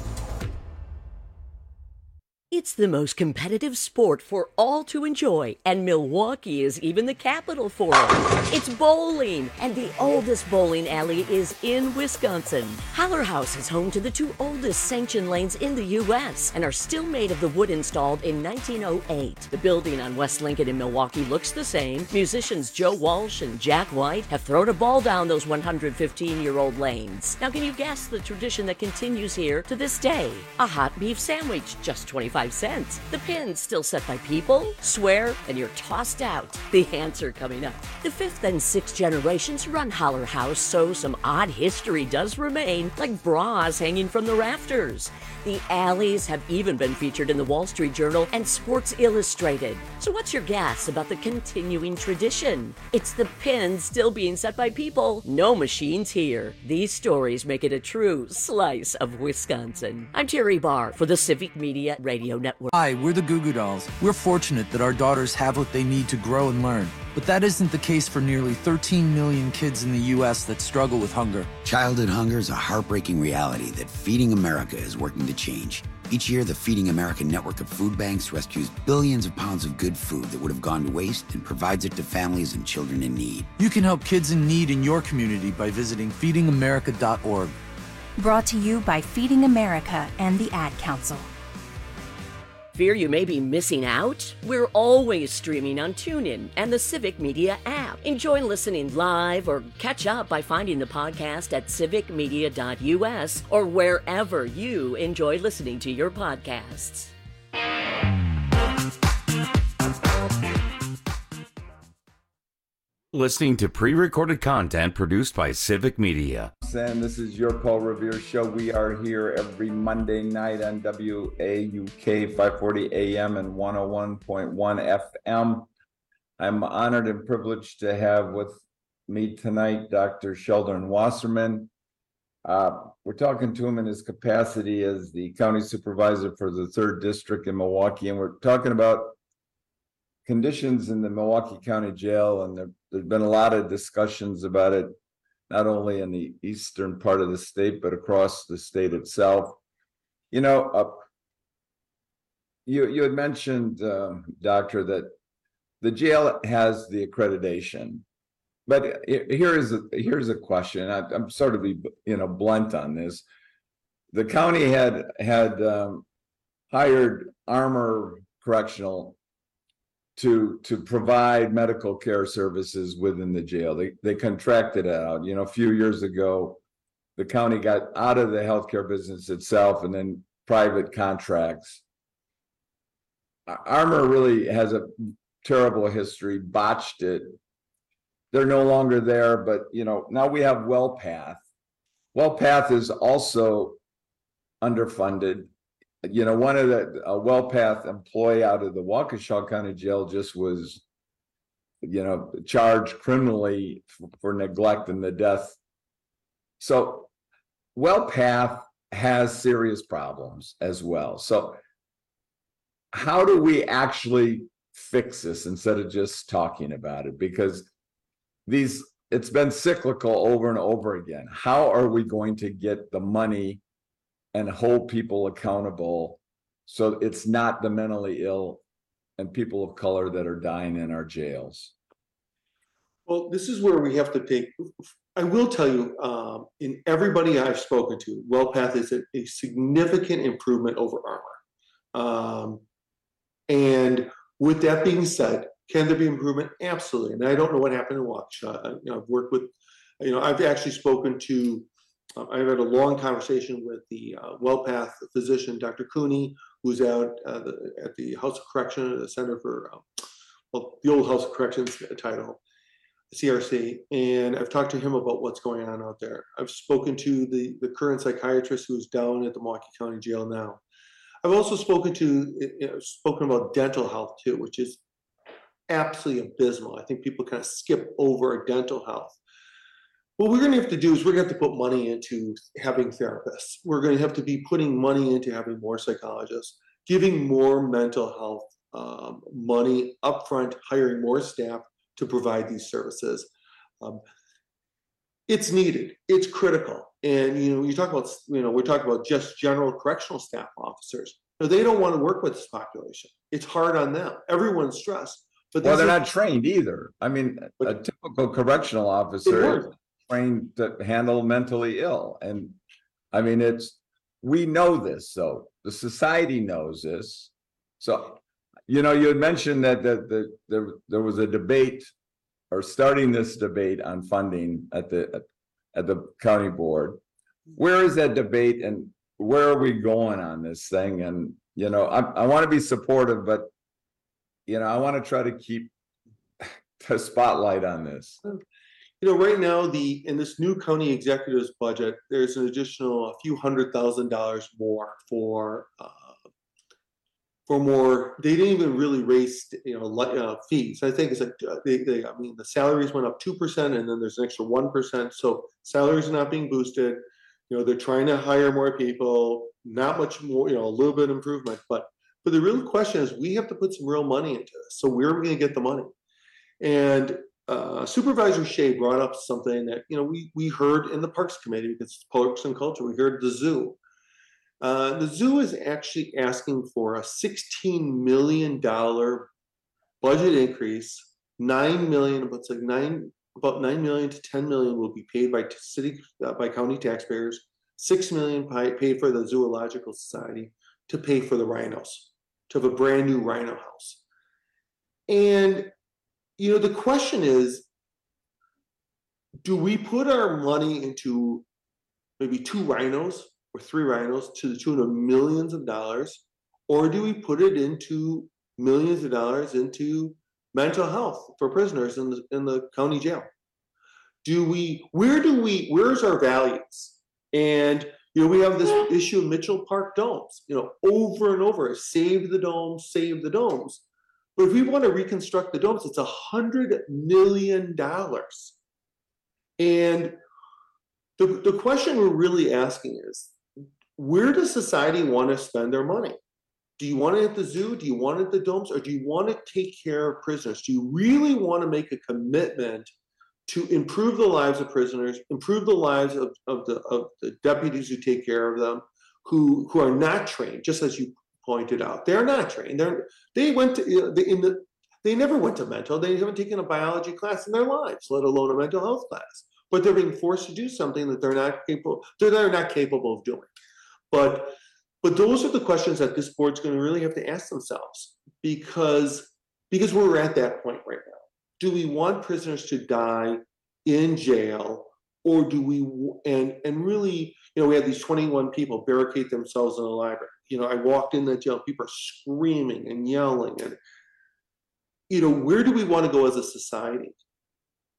It's the most competitive sport for all to enjoy, and Milwaukee is even the capital for it. It's bowling, and the oldest bowling alley is in Wisconsin. Haller House is home to the two oldest sanctioned lanes in the U S and are still made of the wood installed in nineteen oh eight. The building on West Lincoln in Milwaukee looks the same. Musicians Joe Walsh and Jack White have thrown a ball down those one hundred fifteen-year-old lanes. Now, can you guess the tradition that continues here to this day? A hot beef sandwich, just twenty-five cents. The pins still set by people, swear, and you're tossed out. The answer coming up. The fifth and sixth generations run Haller House, so some odd history does remain, like bras hanging from the rafters. The alleys have even been featured in the Wall Street Journal and Sports Illustrated. So what's your guess about the continuing tradition? It's the pins still being set by people. No machines here. These stories make it a true slice of Wisconsin. I'm Terry Barr for the Civic Media Radio Network. Hi, we're the Goo Goo Dolls. We're fortunate that our daughters have what they need to grow and learn. But that isn't the case for nearly thirteen million kids in the U S that struggle with hunger. Childhood hunger is a heartbreaking reality that Feeding America is working to change. Each year, the Feeding America network of food banks rescues billions of pounds of good food that would have gone to waste and provides it to families and children in need. You can help kids in need in your community by visiting feeding america dot org. Brought to you by Feeding America and the Ad Council. Fear you may be missing out? We're always streaming on TuneIn and the Civic Media app. Enjoy listening live or catch up by finding the podcast at civic media dot U S or wherever you enjoy listening to your podcasts. Listening to pre-recorded content produced by Civic Media. And this is your Paul Revere Show. We are here every Monday night on W A U K five forty A M and one oh one point one F M. I'm honored and privileged to have with me tonight Doctor Sheldon Wasserman. Uh, we're talking to him in his capacity as the county supervisor for the third district in Milwaukee, and we're talking about conditions in the Milwaukee County Jail, and there, there's been a lot of discussions about it, not only in the eastern part of the state, but across the state itself. You know, uh, you you had mentioned, uh, Doctor, that the jail has the accreditation, but here is a, here's a question. I, I'm sort of be you know blunt on this. The county had had um, hired Armor Correctional to to provide medical care services within the jail. They they contracted it out. You know, a few years ago, the county got out of the healthcare business itself and then private contracts. Armor really has a terrible history, botched it. They're no longer there, but you know, now we have WellPath. WellPath is also underfunded. You know, one of the a WellPath employee out of the Waukesha County Jail just was, you know, charged criminally for, for neglect and the death. So WellPath has serious problems as well. So how do we actually fix this instead of just talking about it? Because these, it's been cyclical over and over again. How are we going to get the money and hold people accountable so it's not the mentally ill and people of color that are dying in our jails? Well, this is where we have to take, I will tell you, um, in everybody I've spoken to, WellPath is a, a significant improvement over Armour. Um, and with that being said, can there be improvement? Absolutely. And I don't know what happened in Waukesha. I, you know, I've worked with, you know, I've actually spoken to, uh, I've had a long conversation with the uh, WellPath physician, Doctor Cooney, who's out uh, the, at the House of Correction, the Center for, uh, well, the old House of Corrections title, C R C, and I've talked to him about what's going on out there. I've spoken to the, the current psychiatrist who's down at the Milwaukee County Jail now. I've also spoken to, you know, spoken about dental health too, which is absolutely abysmal. I think people kind of skip over dental health. What we're going to have to do is we're going to have to put money into having therapists. We're going to have to be putting money into having more psychologists, giving more mental health um, money upfront, hiring more staff to provide these services. Um, it's needed. It's critical. And you know, you talk about, you know, we're talking about just general correctional staff officers. So they don't want to work with this population. It's hard on them. Everyone's stressed. But well, they're not trained either. I mean, a typical correctional officer is trained to handle mentally ill. And I mean, it's, we know this, so the society knows this. So, you know, you had mentioned that the, the, there, there was a debate or starting this debate on funding at the, at, at the county board. Where is that debate and where are we going on this thing? And, you know, I, I want to be supportive, but you know, I want to try to keep the spotlight on this. You know, right now, the in this new county executive's budget, there's an additional a few hundred thousand dollars more for uh, for more. They didn't even really raise, you know, uh, fees. I think it's like uh, they, they. I mean, the salaries went up two percent, and then there's an extra one percent. So salaries are not being boosted. You know, they're trying to hire more people. Not much more. You know, a little bit of improvement, but. But the real question is, we have to put some real money into this. So where are we going to get the money? And uh, Supervisor Shea brought up something that, you know, we we heard in the Parks Committee, because it's Parks and Culture. We heard the zoo. Uh, the zoo is actually asking for a sixteen million dollars budget increase. Nine million, but it's like nine, about nine million to ten million will be paid by city, uh, by county taxpayers. Six million paid for the Zoological Society to pay for the rhinos, to have a brand new rhino house. And, you know, the question is, do we put our money into maybe two rhinos or three rhinos to the tune of millions of dollars, or do we put it into millions of dollars into mental health for prisoners in the, in the county jail? Do we, where do we, where's our values? And you know, we have this issue of Mitchell Park domes, you know, over and over, save the domes, save the domes. But if we want to reconstruct the domes, it's a hundred million dollars. And the, the question we're really asking is, where does society want to spend their money? Do you want it at the zoo? Do you want it at the domes? Or do you want to take care of prisoners? Do you really want to make a commitment to improve the lives of prisoners, improve the lives of, of, the, of the deputies who take care of them, who, who are not trained, just as you pointed out. They're not trained. They're, they went to, you know, they, in the, they never went to mental. They haven't taken a biology class in their lives, let alone a mental health class. But they're being forced to do something that they're not capable, they're, they're not capable of doing. But, but those are the questions that this board's going to really have to ask themselves, because, because we're at that point right now. Do we want prisoners to die in jail, or do we, and and really, you know, we had these twenty-one people barricade themselves in the library. You know, I walked in that jail, people are screaming and yelling, and, you know, where do we want to go as a society?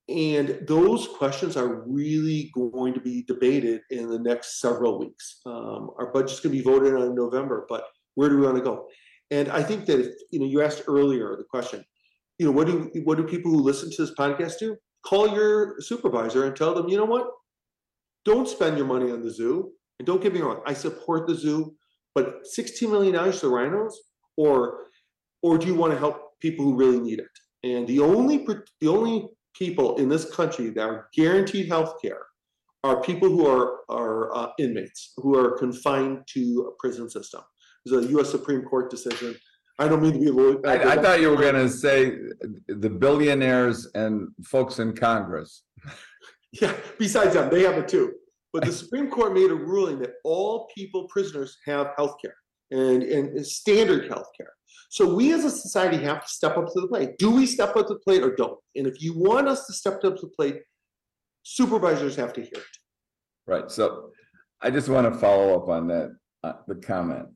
And those questions are really going to be debated in the next several weeks. Um, our budget's going to be voted on in November, but where do we want to go? And I think that, if, you know, you asked earlier the question, you know, what do what do people who listen to this podcast do? Call your supervisor and tell them, you know what? Don't spend your money on the zoo. And don't get me wrong, I support the zoo, but sixteen million dollars to rhinos, or or do you want to help people who really need it? And the only the only people in this country that are guaranteed health care are people who are, are uh, inmates, who are confined to a prison system. There's a U S Supreme Court decision. I don't mean to be a lawyer. I, I thought you were going to say the billionaires and folks in Congress. Yeah, besides them, they have it too. But the Supreme Court made a ruling that all people, prisoners, have health care and, and standard health care. So we as a society have to step up to the plate. Do we step up to the plate or don't? And if you want us to step up to the plate, supervisors have to hear it. Right. So I just want to follow up on that, uh, the comment.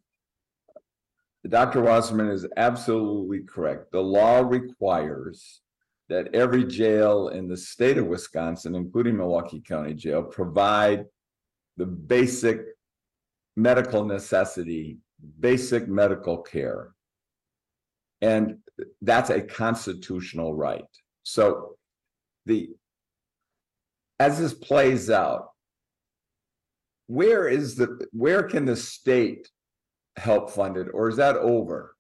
Doctor Wasserman is absolutely correct. The law requires that every jail in the state of Wisconsin, including Milwaukee County Jail, provide the basic medical necessity, basic medical care. And that's a constitutional right. So the as this plays out, where is the where can the state help fund it, or is that over?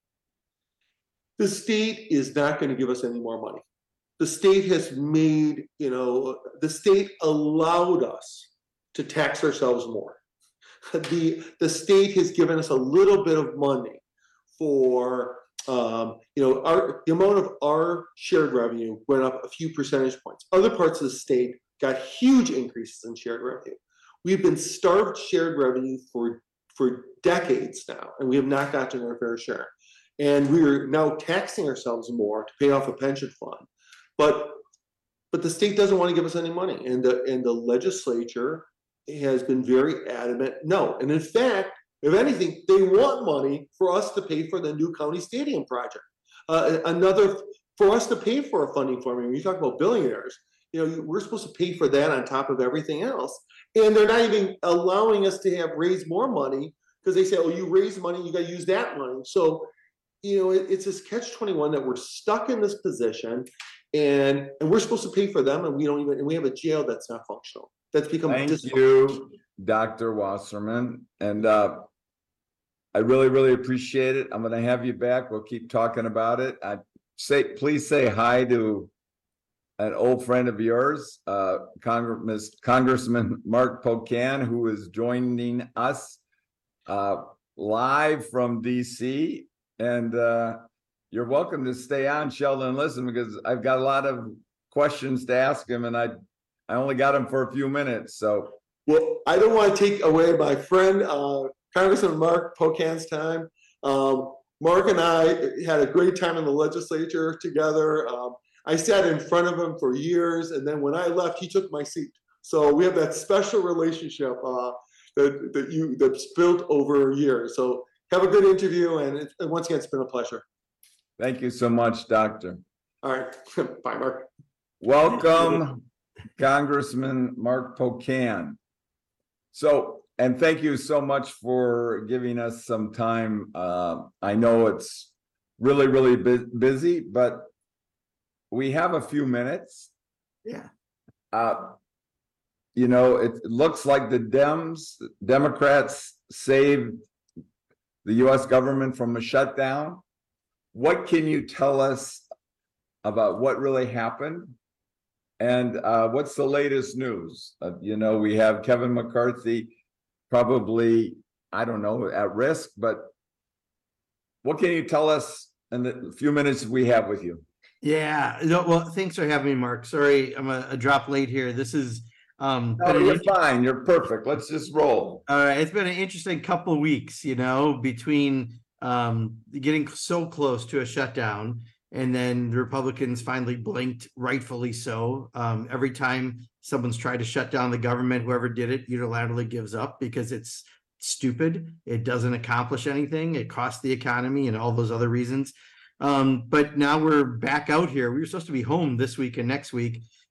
The state is not going to give us any more money. The state has made, you know, the state allowed us to tax ourselves more. The, the state has given us a little bit of money for, um, you know, our, the amount of our shared revenue went up a few percentage points. Other parts of the state got huge increases in shared revenue. We've been starved shared revenue for, for decades now, and we have not gotten our fair share. And we're now taxing ourselves more to pay off a pension fund. But but the state doesn't want to give us any money, and the and the legislature has been very adamant no. And in fact, if anything, they want money for us to pay for the new county stadium project. Uh, another for us to pay for a funding formula. When you talk about billionaires, you know, we're supposed to pay for that on top of everything else, and they're not even allowing us to have raise more money because they say, "Oh, you raise money, you got to use that money." So, you know, it, it's this catch twenty-one that we're stuck in this position. And and we're supposed to pay for them, and we don't even. And we have a jail that's not functional. That's become. Thank you, Doctor Wasserman, and uh, I really, really appreciate it. I'm going to have you back. We'll keep talking about it. I say, please say hi to an old friend of yours, uh, Congress, Congressman Mark Pocan, who is joining us uh, live from D C and. Uh, You're welcome to stay on, Sheldon, and listen, because I've got a lot of questions to ask him, and I I only got him for a few minutes. So, well, I don't want to take away my friend uh, Congressman Mark Pocan's time. Um, Mark and I had a great time in the legislature together. Um, I sat in front of him for years, and then when I left, he took my seat. So we have that special relationship uh, that that you that's built over years. So have a good interview, and, it, and once again, it's been a pleasure. Thank you so much, Doctor. All right. Bye, Mark. Welcome, Congressman Mark Pocan. So, and thank you so much for giving us some time. Uh, I know it's really, really bu- busy, but we have a few minutes. Yeah. Uh, you know, it, it looks like the Dems, Democrats saved the U S government from a shutdown. What can you tell us about what really happened? And uh, what's the latest news? Uh, you know, we have Kevin McCarthy probably, I don't know, at risk, but what can you tell us in the few minutes we have with you? Yeah, no, well, thanks for having me, Mark. Sorry, I'm a, a drop late here. This is um no, you're fine, you're perfect. Let's just roll. All right, it's been an interesting couple of weeks, you know, between um getting so close to a shutdown, and then the Republicans finally blinked, rightfully so. Um every time someone's tried to shut down the government, whoever did it unilaterally gives up because it's stupid. It doesn't accomplish anything. It costs the economy and all those other reasons. Um but now we're back out here. We were supposed to be home this week and next week,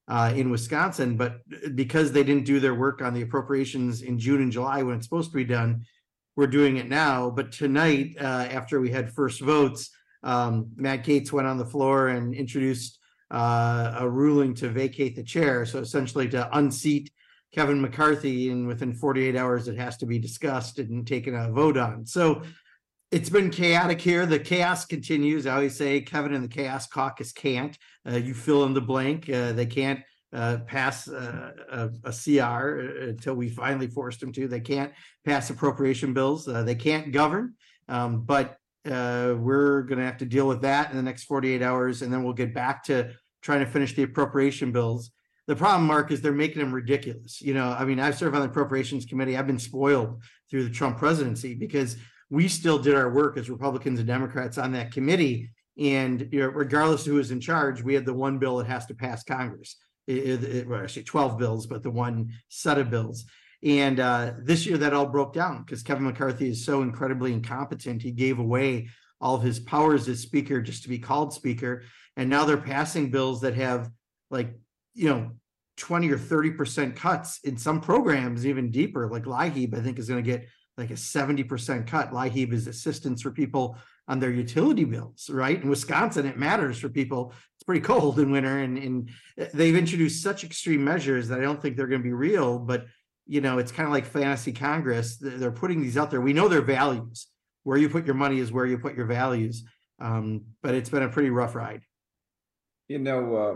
uh, in Wisconsin, but because they didn't do their work on the appropriations in June and July when it's supposed to be done, we're doing it now. But tonight, uh, after we had first votes, um, Matt Gaetz went on the floor and introduced uh, a ruling to vacate the chair. So essentially to unseat Kevin McCarthy, and within forty-eight hours, it has to be discussed and taken a vote on. So it's been chaotic here. The chaos continues. I always say Kevin and the Chaos Caucus can't. Uh, you fill in the blank. Uh, they can't uh, pass uh, a, a C R until we finally forced them to. They can't pass appropriation bills. Uh, they can't govern. Um, but uh, we're going to have to deal with that in the next forty-eight hours, and then we'll get back to trying to finish the appropriation bills. The problem, Mark, is they're making them ridiculous. You know, I mean, I've served on the Appropriations Committee. I've been spoiled through the Trump presidency because we still did our work as Republicans and Democrats on that committee. And you know, regardless of who was in charge, we had the one bill that has to pass Congress. It, it, well, actually twelve bills, but the one set of bills. And uh, this year that all broke down because Kevin McCarthy is so incredibly incompetent. He gave away all of his powers as speaker just to be called speaker. And now they're passing bills that have like, you know, twenty or thirty percent cuts in some programs, even deeper, like LIHEAP, I think is going to get like a seventy percent cut. LIHEAP is assistance for people on their utility bills, right? In Wisconsin, it matters for people. It's pretty cold in winter, and, and they've introduced such extreme measures that I don't think they're going to be real, but you know, it's kind of like fantasy Congress. They're putting these out there. We know their values. Where you put your money is where you put your values. Um, but it's been a pretty rough ride. You know, uh,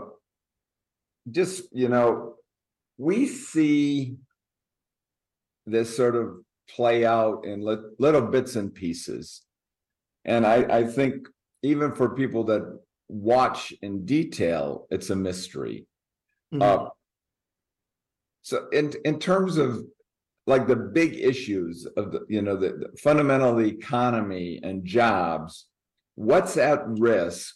just, you know, we see this sort of play out in li- little bits and pieces. And I, I think even for people that watch in detail, it's a mystery. Mm-hmm. Uh, so in, in terms of like the big issues of the, you know, the, the fundamental economy and jobs, what's at risk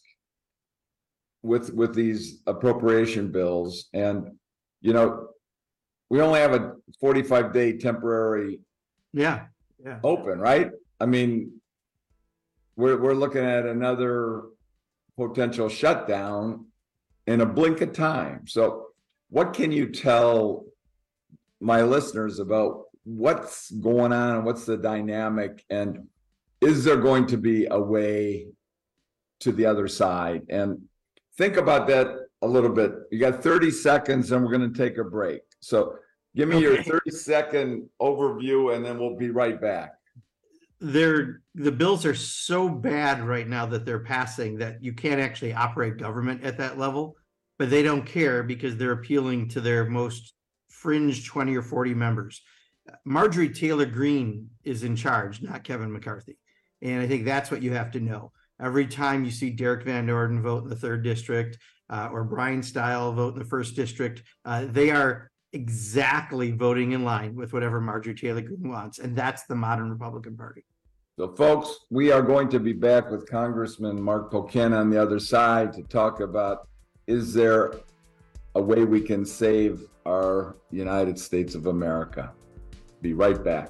with with these appropriation bills? And you know, we only have a forty-five day temporary yeah yeah open, right? I mean, we're we're looking at another potential shutdown in a blink of time. So what can you tell my listeners about what's going on and what's the dynamic, and is there going to be a way to the other side? And think about that a little bit. You got thirty seconds and we're going to take a break. So give me okay. your thirty second overview and then we'll be right back. They're, the bills are so bad right now that they're passing that you can't actually operate government at that level, but they don't care because they're appealing to their most fringe twenty or forty members. Marjorie Taylor Greene is in charge, not Kevin McCarthy. And I think that's what you have to know. Every time you see Derek Van Orden vote in the third district uh, or Brian Stile vote in the first district, uh, they are exactly voting in line with whatever Marjorie Taylor Greene wants. And that's the modern Republican Party. So folks, we are going to be back with Congressman Mark Pocan on the other side to talk about, is there a way we can save our United States of America? Be right back.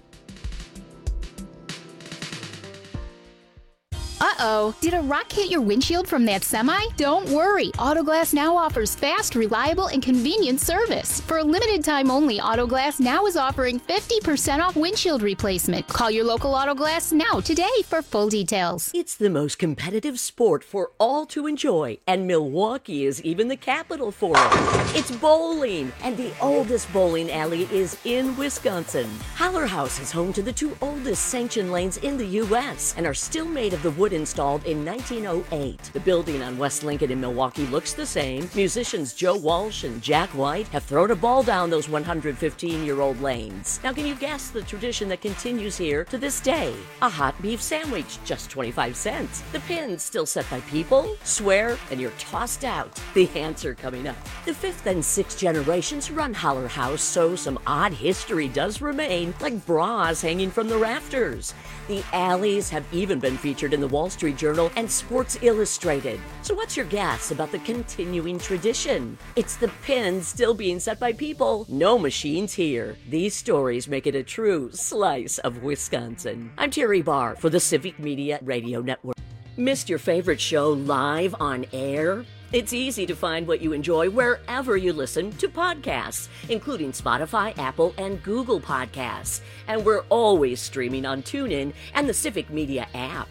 Uh-oh, did a rock hit your windshield from that semi? Don't worry, Autoglass Now offers fast, reliable, and convenient service. For a limited time only, Autoglass Now is offering fifty percent off windshield replacement. Call your local Autoglass Now today for full details. It's the most competitive sport for all to enjoy, and Milwaukee is even the capital for it. It's bowling, and the oldest bowling alley is in Wisconsin. Haller House is home to the two oldest sanctioned lanes in the U S and are still made of the wood installed in nineteen oh eight. The building on West Lincoln in Milwaukee looks the same. Musicians Joe Walsh and Jack White have thrown a ball down those one hundred fifteen year old lanes. Now can you guess the tradition that continues here to this day? A hot beef sandwich, just twenty-five cents. The pins still set by people, swear, and you're tossed out. The answer coming up. The fifth and sixth generations run Haller House, so some odd history does remain, like bras hanging from the rafters. The alleys have even been featured in the Wall Street Journal and Sports Illustrated. So what's your guess about the continuing tradition? It's the pins still being set by people, no machines here. These stories make it a true slice of Wisconsin. I'm Terry Barr for the Civic Media Radio Network. Missed your favorite show live on air? It's easy to find what you enjoy wherever you listen to podcasts, including Spotify, Apple, and Google Podcasts. And we're always streaming on TuneIn and the Civic Media app.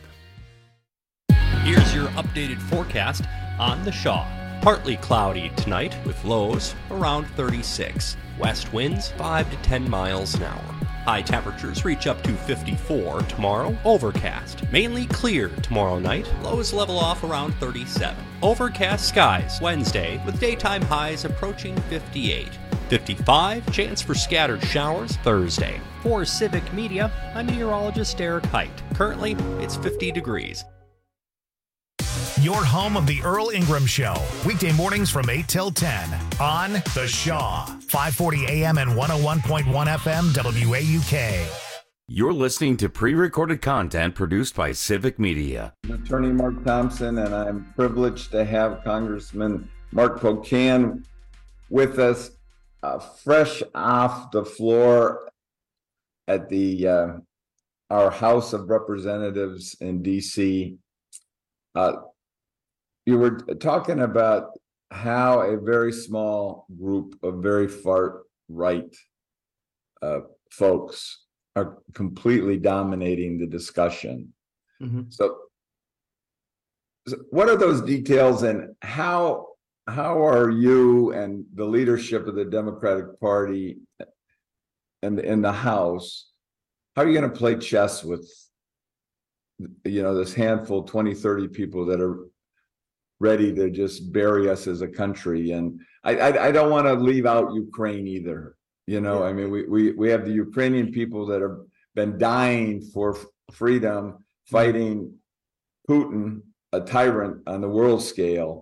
Here's your updated forecast on the Shaw. Partly cloudy tonight with lows around thirty-six. West winds five to ten miles an hour. High temperatures reach up to fifty-four tomorrow. Overcast. Mainly clear tomorrow night. Lows level off around thirty-seven. Overcast skies Wednesday with daytime highs approaching fifty-eight. fifty-five. Chance for scattered showers Thursday. For Civic Media, I'm meteorologist Eric Height. Currently, it's fifty degrees. Your home of the Earl Ingram Show. Weekday mornings from eight till ten on The Shaw. five forty A M and one oh one point one F M W A U K. You're listening to pre-recorded content produced by Civic Media. I'm Attorney Mark Thompson, and I'm privileged to have Congressman Mark Pocan with us, uh, fresh off the floor at the uh, our House of Representatives in D C. Uh, You were talking about how a very small group of very far right uh, folks are completely dominating the discussion. Mm-hmm. So, so what are those details, and how how are you and the leadership of the Democratic Party and in the House, how are you going to play chess with, you know, this handful, twenty, thirty people that are ready to just bury us as a country? And I I, I don't want to leave out Ukraine either. You know, yeah. I mean, we, we we have the Ukrainian people that have been dying for f- freedom, fighting Putin, a tyrant on the world scale.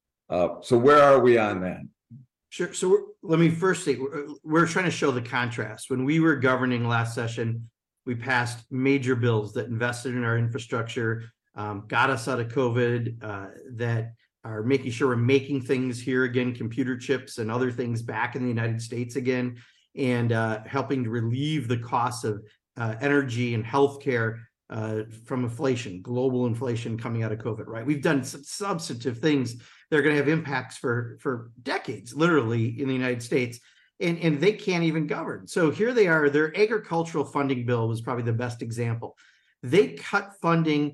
Uh, so where are we on that? Sure. So we're, let me first say, we're, we're trying to show the contrast. When we were governing last session, we passed major bills that invested in our infrastructure, Um, got us out of COVID, uh, that are making sure we're making things here again, computer chips and other things back in the United States again, and uh, helping to relieve the costs of uh, energy and healthcare uh, from inflation, global inflation coming out of COVID, right? We've done some substantive things that are going to have impacts for, for decades, literally, in the United States, and, and they can't even govern. So here they are. Their agricultural funding bill was probably the best example. They cut funding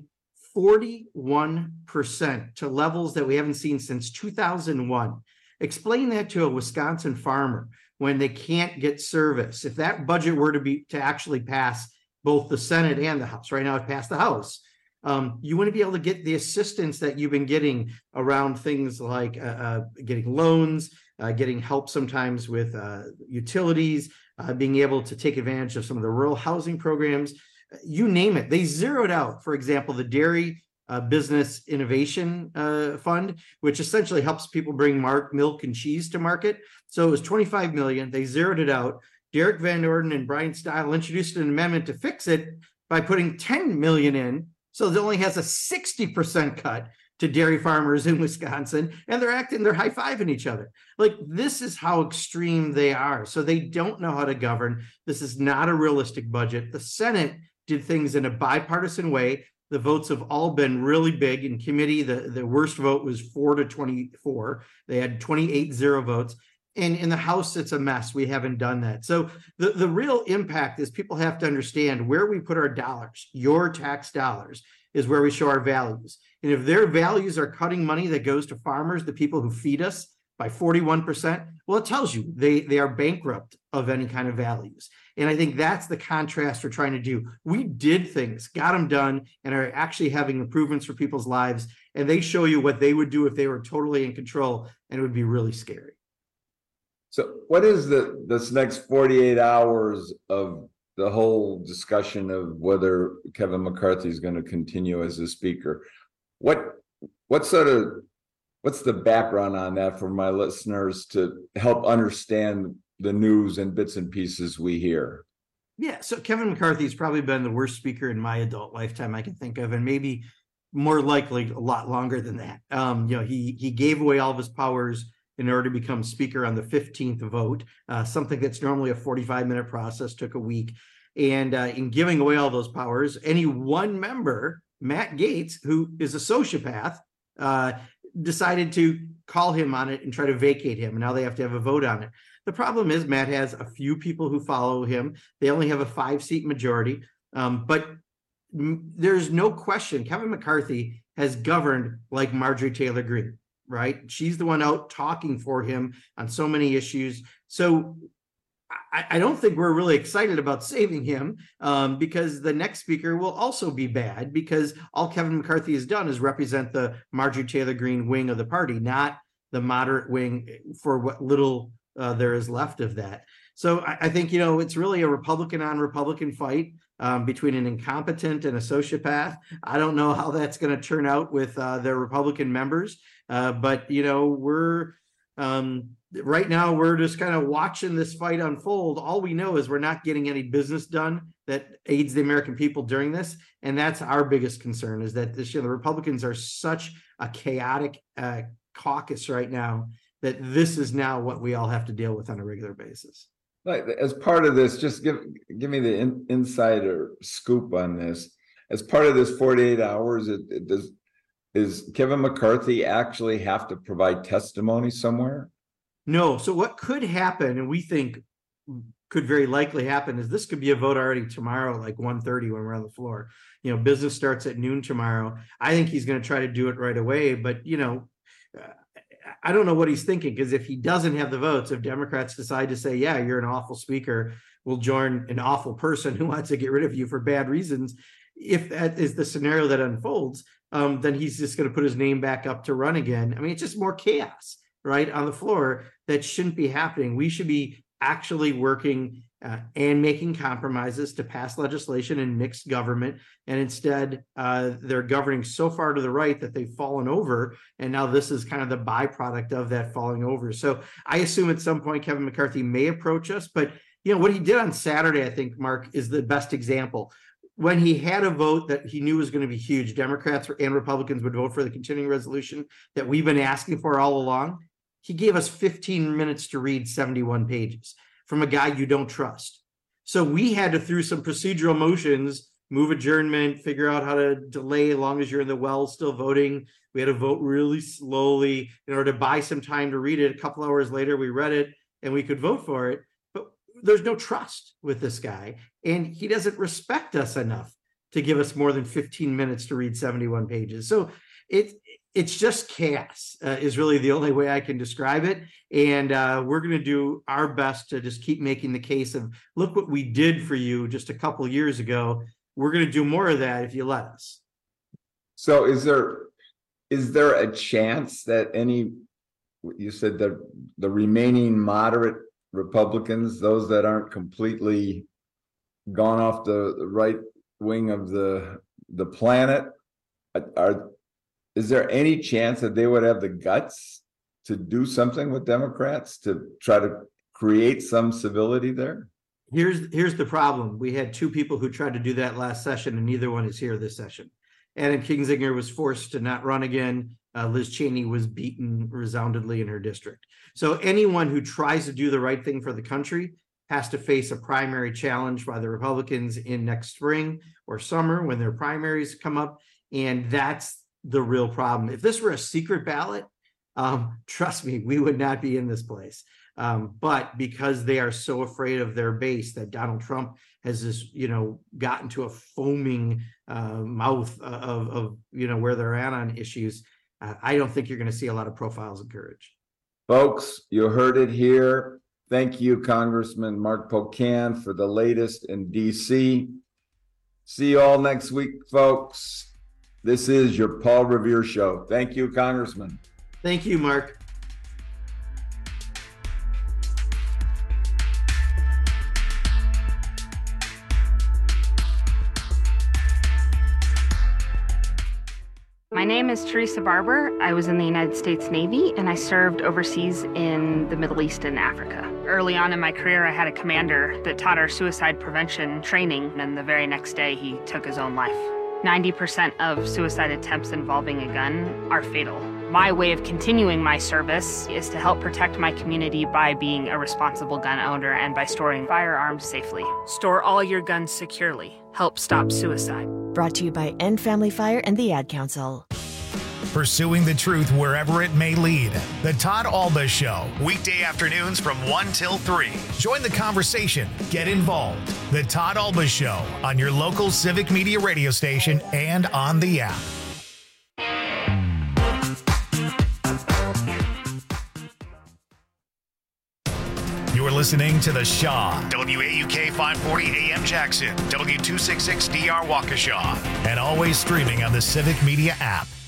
forty-one percent to levels that we haven't seen since two thousand one. Explain that to a Wisconsin farmer when they can't get service. If that budget were to be to actually pass both the Senate and the House, right now it passed the House, um, you wouldn't be able to get the assistance that you've been getting around things like uh, uh, getting loans, uh, getting help sometimes with uh, utilities, uh, being able to take advantage of some of the rural housing programs. You name it. They zeroed out, for example, the Dairy uh, Business Innovation uh, Fund, which essentially helps people bring mark, milk and cheese to market. So it was twenty-five million dollars. They zeroed it out. Derek Van Orden and Brian Stile introduced an amendment to fix it by putting ten million dollars in. So it only has a sixty percent cut to dairy farmers in Wisconsin, and they're acting, they're high-fiving each other. Like, this is how extreme they are. So they don't know how to govern. This is not a realistic budget. The Senate did things in a bipartisan way. The votes have all been really big. In committee, the, the worst vote was four to twenty-four. They had twenty-eight zero votes. And in the House, it's a mess. We haven't done that. So the, the real impact is people have to understand where we put our dollars. Your tax dollars is where we show our values. And if their values are cutting money that goes to farmers, the people who feed us, by forty-one percent, well, it tells you they, they are bankrupt of any kind of values. And I think that's the contrast we're trying to do. We did things, got them done, and are actually having improvements for people's lives. And they show you what they would do if they were totally in control, and it would be really scary. So what is the this next forty-eight hours of the whole discussion of whether Kevin McCarthy is going to continue as a speaker? What what sort of what's the background on that for my listeners to help understand the news and bits and pieces we hear? Yeah, so Kevin McCarthy has probably been the worst speaker in my adult lifetime I can think of, and maybe more likely a lot longer than that. Um, you know, he he gave away all of his powers in order to become speaker on the fifteenth vote, uh, something that's normally a forty-five minute process, took a week. And uh, in giving away all those powers, any one member, Matt Gaetz, who is a sociopath, uh, decided to call him on it and try to vacate him. And now they have to have a vote on it. The problem is Matt has a few people who follow him. They only have a five seat majority. Um, but m- there's no question Kevin McCarthy has governed like Marjorie Taylor Greene, right? She's the one out talking for him on so many issues. So I, I don't think we're really excited about saving him um, because the next speaker will also be bad, because all Kevin McCarthy has done is represent the Marjorie Taylor Greene wing of the party, not the moderate wing for what little uh, there is left of that. So I, I think, you know, it's really a Republican on Republican fight um, between an incompetent and a sociopath. I don't know how that's going to turn out with uh, their Republican members, uh, but, you know, we're um, right now we're just kind of watching this fight unfold. All we know is we're not getting any business done that aids the American people during this. And that's our biggest concern, is that this, you know, the Republicans are such a chaotic uh, caucus right now that this is now what we all have to deal with on a regular basis. Like, as part of this, just give give me the in, insider scoop on this. As part of this forty-eight hours, it, it does is Kevin McCarthy actually have to provide testimony somewhere? No. So what could happen, and we think could very likely happen, is this could be a vote already tomorrow, like one thirty when we're on the floor. You know, business starts at noon tomorrow. I think he's going to try to do it right away, but you know, uh, I don't know what he's thinking, because if he doesn't have the votes, if Democrats decide to say, yeah, you're an awful speaker, we'll join an awful person who wants to get rid of you for bad reasons. If that is the scenario that unfolds, um, then he's just going to put his name back up to run again. I mean, it's just more chaos, right, on the floor that shouldn't be happening. We should be actually working uh, and making compromises to pass legislation in mixed government. And instead, uh, they're governing so far to the right that they've fallen over. And now this is kind of the byproduct of that falling over. So I assume at some point Kevin McCarthy may approach us. But, you know, what he did on Saturday, I think, Mark, is the best example. When he had a vote that he knew was going to be huge, Democrats and Republicans would vote for the continuing resolution that we've been asking for all along. He gave us fifteen minutes to read seventy-one pages from a guy you don't trust. So we had to, through some procedural motions, move adjournment, figure out how to delay as long as you're in the well still voting. We had to vote really slowly in order to buy some time to read it. A couple hours later, we read it and we could vote for it. But there's no trust with this guy. And he doesn't respect us enough to give us more than fifteen minutes to read seventy-one pages. So it, it's just chaos uh, is really the only way I can describe it. And uh, we're going to do our best to just keep making the case of, look what we did for you just a couple years ago. We're going to do more of that if you let us. So is there is there a chance that any, you said that the remaining moderate Republicans, those that aren't completely gone off the, the right wing of the the planet, are is there any chance that they would have the guts to do something with Democrats to try to create some civility there? Here's here's the problem. We had two people who tried to do that last session, and neither one is here this session. Adam Kinzinger was forced to not run again. Uh, Liz Cheney was beaten resoundingly in her district. So anyone who tries to do the right thing for the country has to face a primary challenge by the Republicans in next spring or summer when their primaries come up. And that's the real problem. If this were a secret ballot, um, trust me, we would not be in this place. Um, but because they are so afraid of their base that Donald Trump has this, you know, gotten to a foaming uh, mouth of, of, you know, where they're at on issues, uh, I don't think you're going to see a lot of profiles of courage. Folks, you heard it here. Thank you, Congressman Mark Pocan, for the latest in D C. See you all next week, folks. This is your Paul Revere Show. Thank you, Congressman. Thank you, Mark. My name is Teresa Barber. I was in the United States Navy, and I served overseas in the Middle East and Africa. Early on in my career, I had a commander that taught our suicide prevention training, and the very next day, he took his own life. ninety percent of suicide attempts involving a gun are fatal. My way of continuing my service is to help protect my community by being a responsible gun owner and by storing firearms safely. Store all your guns securely. Help stop suicide. Brought to you by End Family Fire and the Ad Council. pursuing the truth wherever it may lead. The Todd Alba Show, weekday afternoons from one till three. Join the conversation. Get involved. The Todd Alba Show on your local Civic Media radio station and on the app. You're listening to The Shaw, W A U K five forty A M Jackson, W two sixty-six D R Waukesha, and always streaming on the Civic Media app.